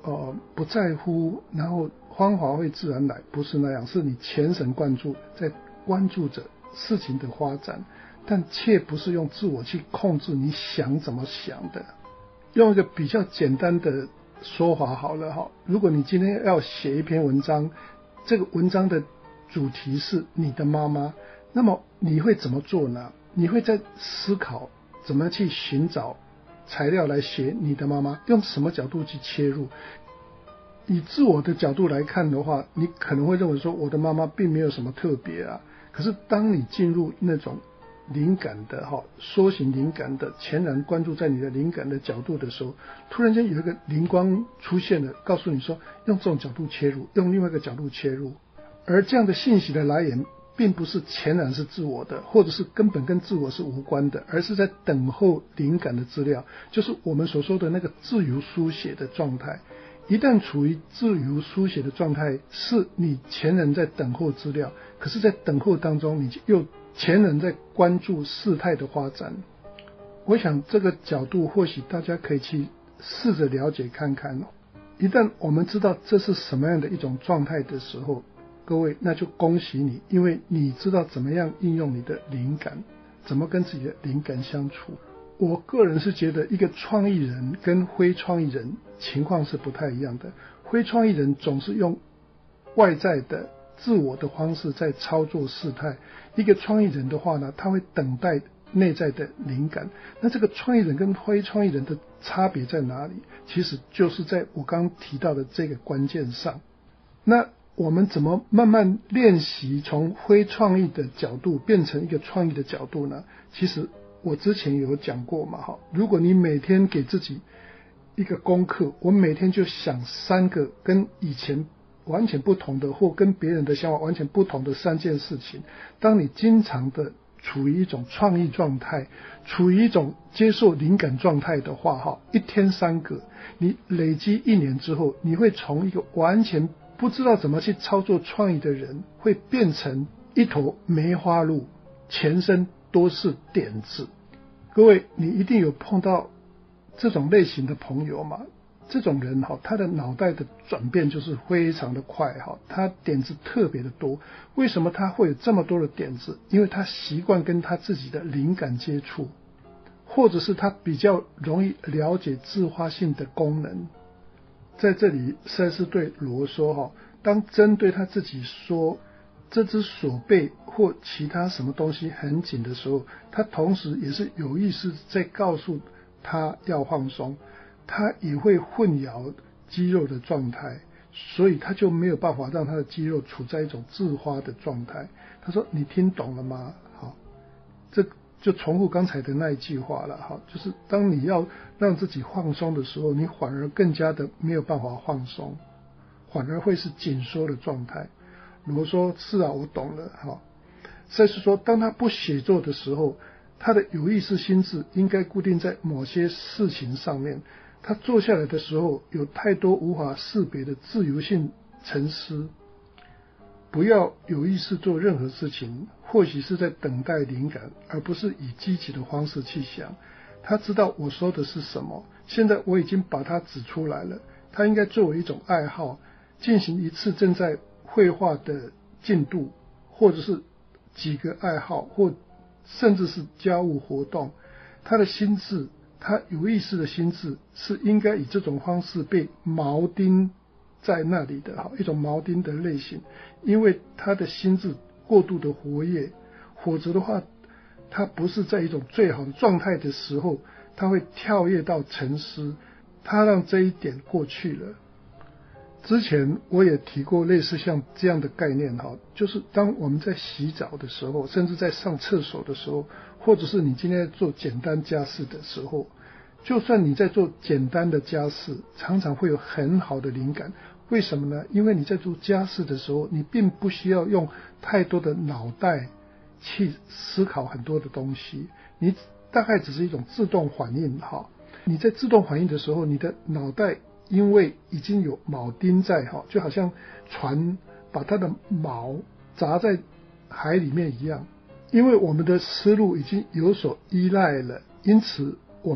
Speaker 1: 不在乎，然后芳华会自然来，不是那样，是你全神贯注在关注着事情的发展，但却不是用自我去控制你想怎么想的。用一个比较简单的说法好了哈，如果你今天要写一篇文章，这个文章的主题是你的妈妈，那么你会怎么做呢？你会在思考怎么去寻找材料来写你的妈妈，用什么角度去切入。以自我的角度来看的话，你可能会认为说我的妈妈并没有什么特别啊，可是当你进入那种灵感的缩形灵感的全然关注在你的灵感的角度的时候，突然间有一个灵光出现了，告诉你说用这种角度切入，用另外一个角度切入。而这样的信息的来源并不是全然是自我的，或者是根本跟自我是无关的，而是在等候灵感的资料，就是我们所说的那个自由书写的状态。一旦处于自由书写的状态，是你全然在等候资料，可是在等候当中，你又全然在关注事态的发展。我想这个角度或许大家可以去试着了解看看。一旦我们知道这是什么样的一种状态的时候，各位那就恭喜你，因为你知道怎么样应用你的灵感，怎么跟自己的灵感相处。我个人是觉得一个创意人跟非创意人情况是不太一样的。非创意人总是用外在的自我的方式在操作事态，一个创意人的话呢，他会等待内在的灵感。那这个创意人跟非创意人的差别在哪里？其实就是在我刚刚提到的这个关键上。那我们怎么慢慢练习从非创意的角度变成一个创意的角度呢？其实我之前有讲过嘛，如果你每天给自己一个功课，我每天就想3个跟以前完全不同的，或跟别人的想法完全不同的3件事情，当你经常的处于一种创意状态，处于一种接受灵感状态的话，一天3个，你累积1年之后，你会从一个完全不知道怎么去操作创意的人，会变成一头梅花鹿，全身都是点子。各位，你一定有碰到这种类型的朋友嘛？这种人他的脑袋的转变就是非常的快，他点子特别的多。为什么他会有这么多的点子？因为他习惯跟他自己的灵感接触，或者是他比较容易了解自发性的功能。在这里赛斯对罗说，当针对他自己说这只手背或其他什么东西很紧的时候，他同时也是有意识在告诉他要放松，他也会混淆肌肉的状态，所以他就没有办法让他的肌肉处在一种自发的状态。他说你听懂了吗？好，这就重复刚才的那一句话了，就是当你要让自己放松的时候，你反而更加的没有办法放松，反而会是紧缩的状态。罗说是啊，我懂了。赛斯说当他不写作的时候，他的有意识心智应该固定在某些事情上面，他坐下来的时候有太多无法识别的自由性沉思。不要有意识做任何事情，或许是在等待灵感，而不是以积极的方式去想。他知道我说的是什么，现在我已经把它指出来了。他应该作为一种爱好，进行一次正在绘画的进度，或者是几个爱好，或甚至是家务活动。他的心智，他有意识的心智是应该以这种方式被锚定在那里的，一种锚定的类型。因为他的心智过度的活跃，否则的话他不是在一种最好的状态的时候，他会跳跃到沉思，他让这一点过去了。之前我也提过类似像这样的概念，就是当我们在洗澡的时候，甚至在上厕所的时候，或者是你今天在做简单家事的时候，就算你在做简单的家事，常常会有很好的灵感。为什么呢？因为你在做家事的时候，你并不需要用太多的脑袋去思考很多的东西，你大概只是一种自动反应。你在自动反应的时候，你的脑袋因为已经有铆钉在，就好像船把它的锚砸在海里面一样，因为我们的思路已经有所依赖了，因此我们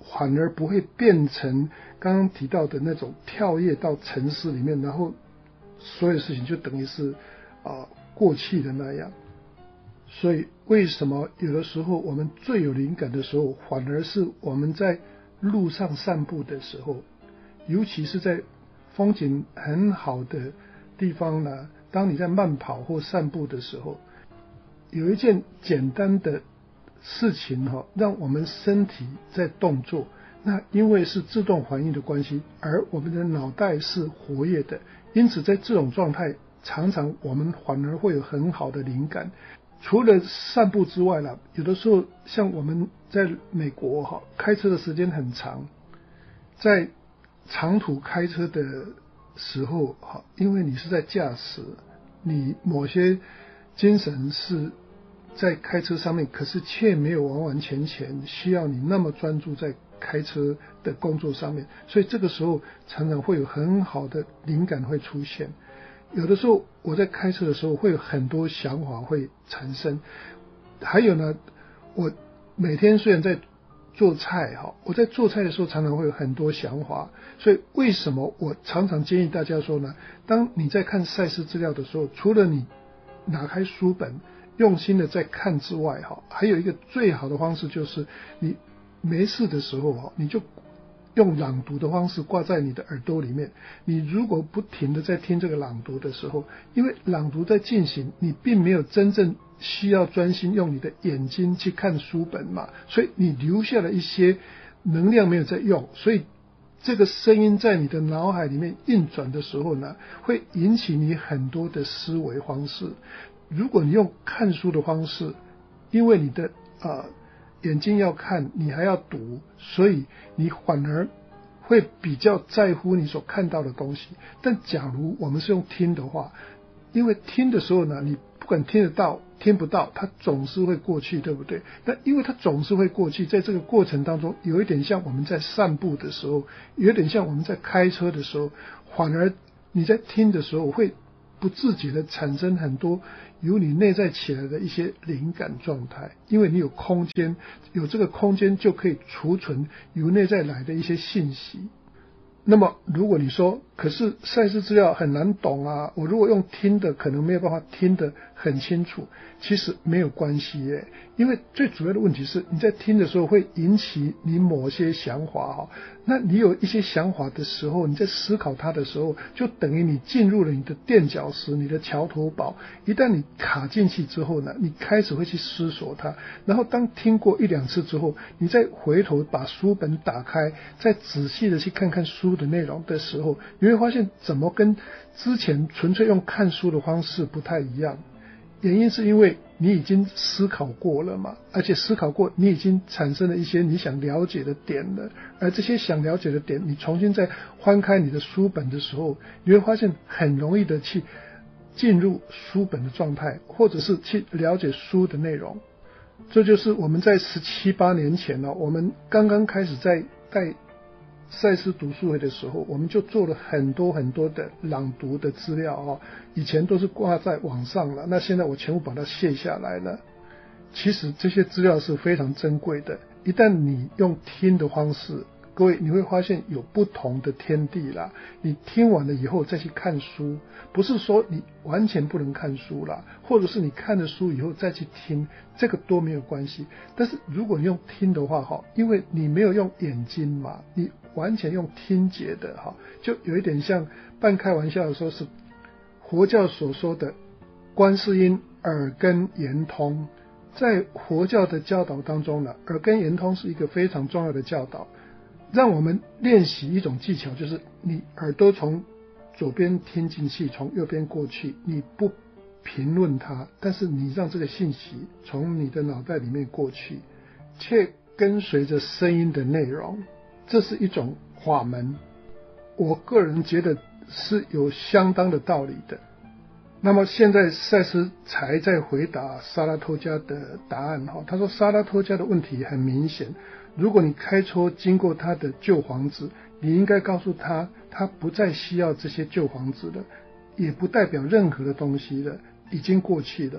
Speaker 1: 反而不会变成刚刚提到的那种跳跃到沉思里面，然后所有事情就等于是过气的那样。所以为什么有的时候我们最有灵感的时候，反而是我们在路上散步的时候，尤其是在风景很好的地方呢，当你在慢跑或散步的时候，有一件简单的事情让我们身体在动作，那因为是自动反应的关系，而我们的脑袋是活跃的，因此在这种状态，常常我们反而会有很好的灵感。除了散步之外啦，有的时候像我们在美国开车的时间很长，在长途开车的时候因为你是在驾驶，你某些精神是在开车上面，可是却没有完完全全需要你那么专注在开车的工作上面，所以这个时候常常会有很好的灵感会出现。有的时候我在开车的时候会有很多想法会产生，还有呢，我每天虽然在做菜我在做菜的时候常常会有很多想法，所以为什么我常常建议大家说呢，当你在看赛事资料的时候，除了你拿开书本用心的在看之外还有一个最好的方式，就是你没事的时候你就用朗读的方式挂在你的耳朵里面。你如果不停的在听这个朗读的时候，因为朗读在进行，你并没有真正需要专心用你的眼睛去看书本嘛，所以你留下了一些能量没有在用，所以这个声音在你的脑海里面运转的时候呢，会引起你很多的思维方式。如果你用看书的方式，因为你的眼睛要看，你还要读，所以你反而会比较在乎你所看到的东西。但假如我们是用听的话，因为听的时候呢，你不管听得到听不到，它总是会过去，对不对？那因为它总是会过去，在这个过程当中，有一点像我们在散步的时候，有点像我们在开车的时候，反而你在听的时候会不自觉的产生很多由你内在起来的一些灵感状态，因为你有空间，有这个空间就可以储存由内在来的一些信息。那么如果你说可是赛事资料很难懂啊，我如果用听的可能没有办法听得很清楚，其实没有关系耶，因为最主要的问题是你在听的时候会引起你某些想法那你有一些想法的时候，你在思考它的时候，就等于你进入了你的垫脚石，你的桥头堡。一旦你卡进去之后呢，你开始会去思索它，然后当听过一两次之后，你再回头把书本打开，再仔细的去看看书的内容的时候，你会发现怎么跟之前纯粹用看书的方式不太一样。原因是因为你已经思考过了嘛，而且思考过你已经产生了一些你想了解的点了，而这些想了解的点，你重新再翻开你的书本的时候，你会发现很容易的去进入书本的状态，或者是去了解书的内容。这就是我们在17、18年前我们刚刚开始在带赛斯读书会的时候，我们就做了很多很多的朗读的资料以前都是挂在网上了，那现在我全部把它卸下来了。其实这些资料是非常珍贵的，一旦你用听的方式，各位你会发现有不同的天地啦。你听完了以后再去看书，不是说你完全不能看书啦，或者是你看了书以后再去听，这个都没有关系。但是如果你用听的话因为你没有用眼睛嘛，你完全用听觉的就有一点像半开玩笑的说是佛教所说的观世音耳根圆通。在佛教的教导当中呢，耳根圆通是一个非常重要的教导，让我们练习一种技巧，就是你耳朵从左边听进去，从右边过去，你不评论它，但是你让这个信息从你的脑袋里面过去，却跟随着声音的内容，这是一种法门，我个人觉得是有相当的道理的。那么现在赛斯才在回答萨拉托加的答案他说萨拉托加的问题很明显，如果你开车经过他的旧房子，你应该告诉他，他不再需要这些旧房子了，也不代表任何的东西了，已经过去了。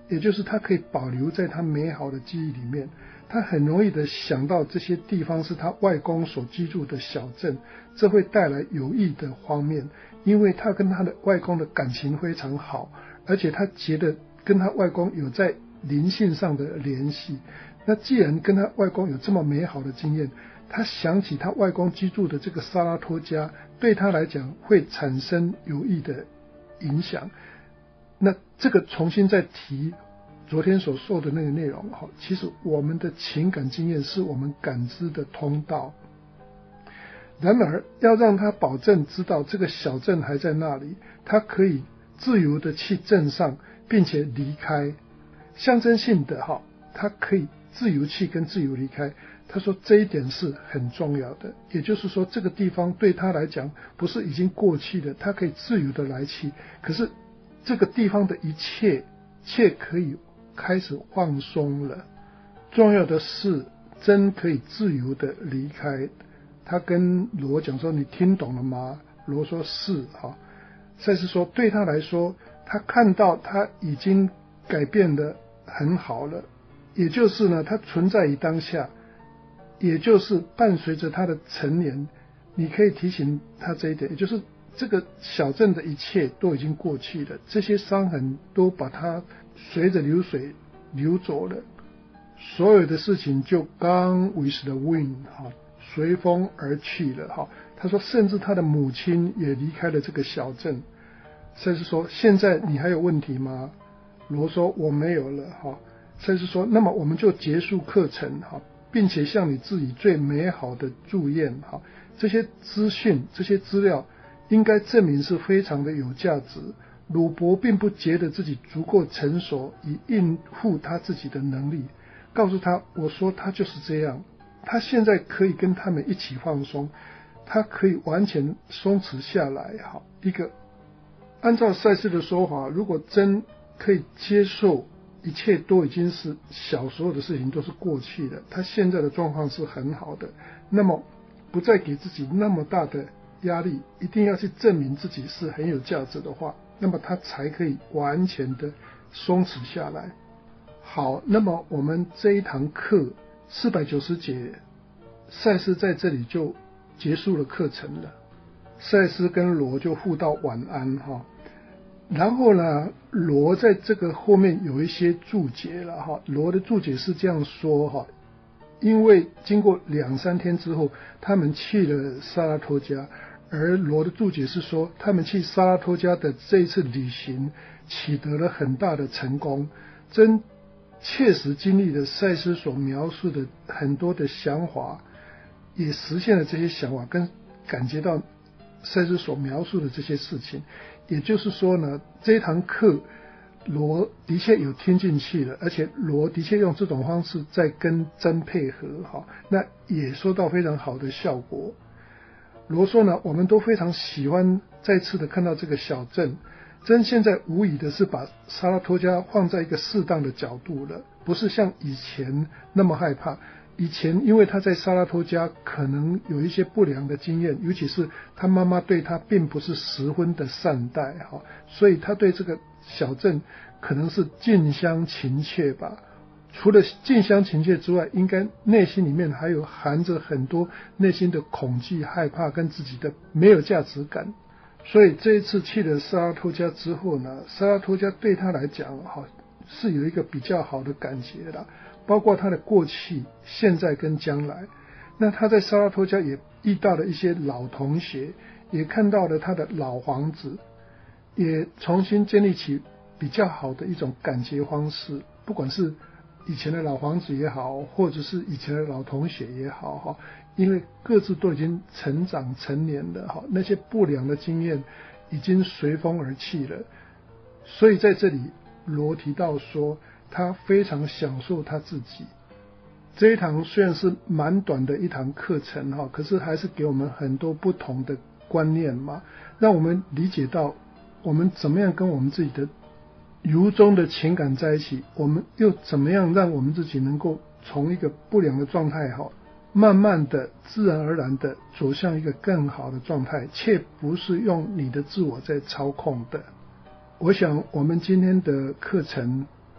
Speaker 1: 也就是他可以保留在他美好的记忆里面，他很容易的想到这些地方是他外公所居住的小镇，这会带来有益的方面，因为他跟他的外公的感情非常好，而且他觉得跟他外公有在灵性上的联系。那既然跟他外公有这么美好的经验，他想起他外公居住的这个萨拉托家，对他来讲会产生有益的影响。那这个重新再提昨天所说的那个内容，其实我们的情感经验是我们感知的通道，然而要让他保证知道这个小镇还在那里，他可以自由的去镇上并且离开，象征性的他可以自由去跟自由离开。他说这一点是很重要的，也就是说这个地方对他来讲不是已经过去了，他可以自由的来去，可是这个地方的一切却可以开始放松了。重要的是真可以自由的离开。他跟罗讲说，你听懂了吗？罗说是。赛斯说对他来说，他看到他已经改变得很好了，也就是呢，他存在于当下，也就是伴随着他的成年。你可以提醒他这一点，也就是这个小镇的一切都已经过去了，这些伤痕都把它随着流水流走了，所有的事情就 gone with the wind， 随风而去了。他说甚至他的母亲也离开了这个小镇。赛斯说现在你还有问题吗？罗说我没有了。赛斯说那么我们就结束课程，并且向你自己最美好的祝愿。这些资讯这些资料应该证明是非常的有价值。鲁伯并不觉得自己足够成熟以应付他自己的能力，告诉他，我说他就是这样，他现在可以跟他们一起放松，他可以完全松弛下来。一个按照赛斯的说法，如果真可以接受一切都已经是小时候的事情，都是过去的，他现在的状况是很好的，那么不再给自己那么大的压力，一定要去证明自己是很有价值的话，那么他才可以完全的松弛下来。好，那么我们这一堂课490节，赛斯在这里就结束了课程了。赛斯跟罗就互道晚安。然后呢，罗在这个后面有一些注解了。罗的注解是这样说，因为经过2-3天之后，他们去了萨拉托家，而罗的注解是说，他们去萨拉托家的这一次旅行取得了很大的成功，真切实经历了赛斯所描述的很多的想法，也实现了这些想法，跟感觉到赛斯所描述的这些事情。也就是说呢，这一堂课罗的确有听进去了，而且罗的确用这种方式在跟真配合，那也收到非常好的效果。罗说呢，我们都非常喜欢再次的看到这个小镇，真现在无疑的是把萨拉托家放在一个适当的角度了，不是像以前那么害怕。以前因为他在萨拉托家可能有一些不良的经验，尤其是他妈妈对他并不是十分的善待，所以他对这个小镇可能是近乡情怯吧。除了近乡情怯之外，应该内心里面还有含着很多内心的恐惧、害怕跟自己的没有价值感。所以这一次去了萨拉托家之后呢，萨拉托家对他来讲是有一个比较好的感觉啦，包括他的过去、现在跟将来。那他在萨拉托家也遇到了一些老同学，也看到了他的老房子，也重新建立起比较好的一种感觉方式，不管是以前的老房子也好，或者是以前的老同学也好，因为各自都已经成长成年了，那些不良的经验已经随风而去了。所以在这里罗提到说，他非常享受他自己。这一堂虽然是蛮短的一堂课程，可是还是给我们很多不同的观念嘛，让我们理解到我们怎么样跟我们自己的由衷的情感在一起，我们又怎么样让我们自己能够从一个不良的状态慢慢的自然而然的走向一个更好的状态，却不是用你的自我在操控的。我想我们今天的课程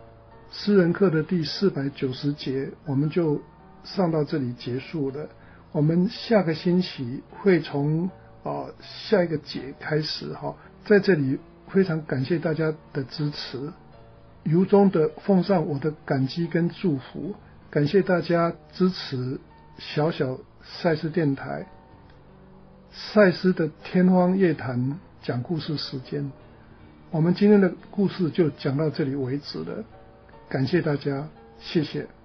Speaker 1: 诗人课的第490节我们就上到这里结束了。我们下个星期会从下一个节开始在这里非常感谢大家的支持，由衷的奉上我的感激跟祝福，感谢大家支持小小赛斯电台赛斯的天方夜谭讲故事时间。我们今天的故事就讲到这里为止了，感谢大家，谢谢。